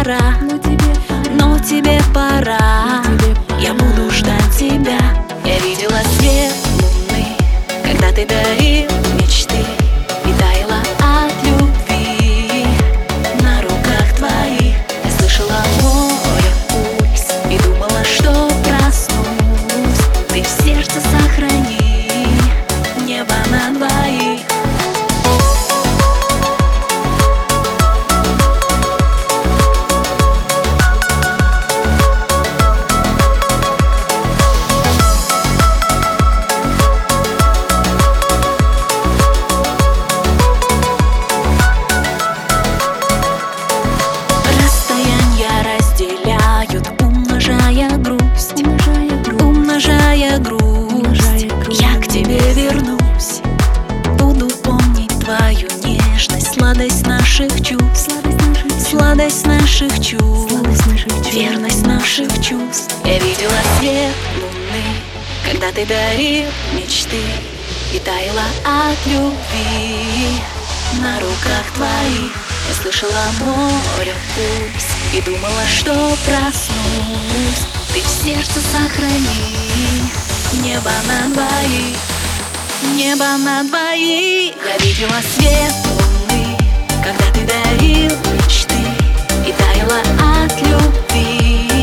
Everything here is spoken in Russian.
пора, но тебе пора. Я буду ждать тебя. Я видела свет луны, когда ты дарил мечты и таяла от любви на руках твоих. Я слышала море пульс и думала, что проснусь. Ты в сердце сохрани небо на двоих. Умножая грусть, я к тебе вернусь. Буду помнить твою нежность, сладость наших чувств, сладость наших чувств, верность наших чувств. Я видела свет луны, когда ты дарил мечты и таяла от любви на руках твоих. Я слышала море пульс и думала, что проснусь. Ты в сердце сохрани небо на двоих, небо на двоих. Я видела свет луны, когда ты дарил мечты и таяла от любви